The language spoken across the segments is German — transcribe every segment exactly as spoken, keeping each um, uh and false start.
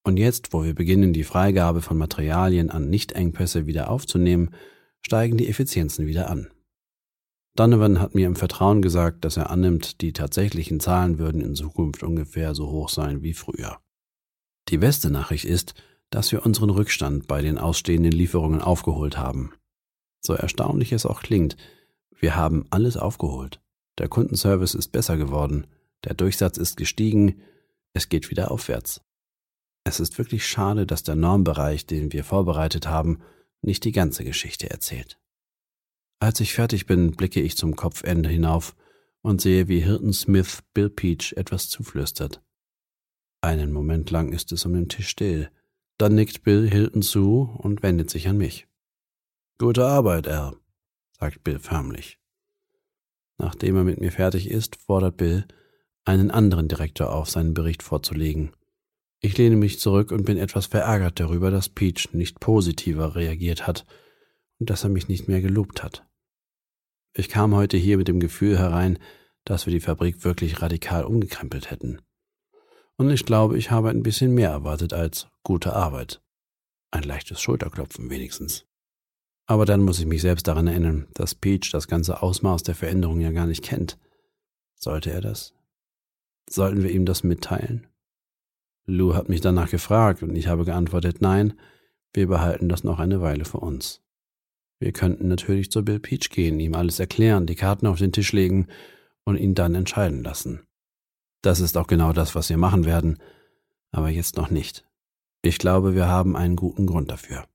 Und jetzt, wo wir beginnen, die Freigabe von Materialien an Nicht-Engpässe wieder aufzunehmen, steigen die Effizienzen wieder an. Donovan hat mir im Vertrauen gesagt, dass er annimmt, die tatsächlichen Zahlen würden in Zukunft ungefähr so hoch sein wie früher. Die beste Nachricht ist, dass wir unseren Rückstand bei den ausstehenden Lieferungen aufgeholt haben. So erstaunlich es auch klingt, wir haben alles aufgeholt. Der Kundenservice ist besser geworden, der Durchsatz ist gestiegen, es geht wieder aufwärts. Es ist wirklich schade, dass der Normbereich, den wir vorbereitet haben, nicht die ganze Geschichte erzählt. Als ich fertig bin, blicke ich zum Kopfende hinauf und sehe, wie Hilton Smith Bill Peach etwas zuflüstert. Einen Moment lang ist es um den Tisch still. Dann nickt Bill Hilton zu und wendet sich an mich. »Gute Arbeit, Al«, sagt Bill förmlich. Nachdem er mit mir fertig ist, fordert Bill, einen anderen Direktor auf, seinen Bericht vorzulegen. Ich lehne mich zurück und bin etwas verärgert darüber, dass Peach nicht positiver reagiert hat und dass er mich nicht mehr gelobt hat. Ich kam heute hier mit dem Gefühl herein, dass wir die Fabrik wirklich radikal umgekrempelt hätten. Und ich glaube, ich habe ein bisschen mehr erwartet als gute Arbeit. Ein leichtes Schulterklopfen wenigstens. Aber dann muss ich mich selbst daran erinnern, dass Peach das ganze Ausmaß der Veränderung ja gar nicht kennt. Sollte er das? Sollten wir ihm das mitteilen? Lou hat mich danach gefragt und ich habe geantwortet, nein, wir behalten das noch eine Weile für uns. Wir könnten natürlich zu Bill Peach gehen, ihm alles erklären, die Karten auf den Tisch legen und ihn dann entscheiden lassen. Das ist auch genau das, was wir machen werden, aber jetzt noch nicht. Ich glaube, wir haben einen guten Grund dafür.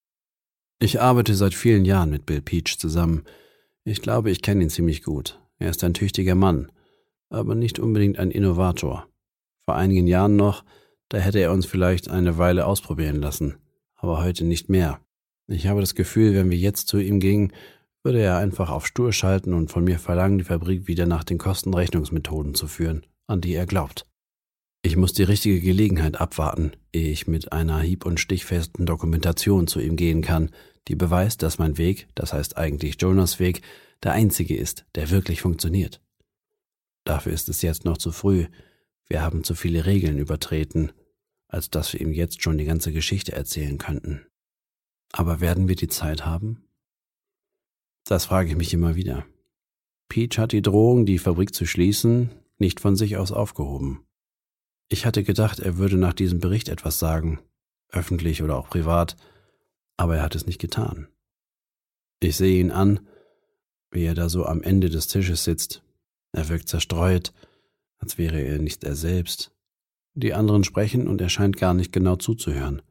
Ich arbeite seit vielen Jahren mit Bill Peach zusammen. Ich glaube, ich kenne ihn ziemlich gut. Er ist ein tüchtiger Mann, aber nicht unbedingt ein Innovator. Vor einigen Jahren noch, da hätte er uns vielleicht eine Weile ausprobieren lassen, aber heute nicht mehr. Ich habe das Gefühl, wenn wir jetzt zu ihm gingen, würde er einfach auf stur schalten und von mir verlangen, die Fabrik wieder nach den Kostenrechnungsmethoden zu führen, an die er glaubt. Ich muss die richtige Gelegenheit abwarten, ehe ich mit einer hieb- und stichfesten Dokumentation zu ihm gehen kann, die beweist, dass mein Weg, das heißt eigentlich Jonas Weg, der einzige ist, der wirklich funktioniert. Dafür ist es jetzt noch zu früh. Wir haben zu viele Regeln übertreten, als dass wir ihm jetzt schon die ganze Geschichte erzählen könnten. Aber werden wir die Zeit haben? Das frage ich mich immer wieder. Peach hat die Drohung, die Fabrik zu schließen, nicht von sich aus aufgehoben. Ich hatte gedacht, er würde nach diesem Bericht etwas sagen, öffentlich oder auch privat, aber er hat es nicht getan. Ich sehe ihn an, wie er da so am Ende des Tisches sitzt. Er wirkt zerstreut, als wäre er nicht er selbst. Die anderen sprechen und er scheint gar nicht genau zuzuhören.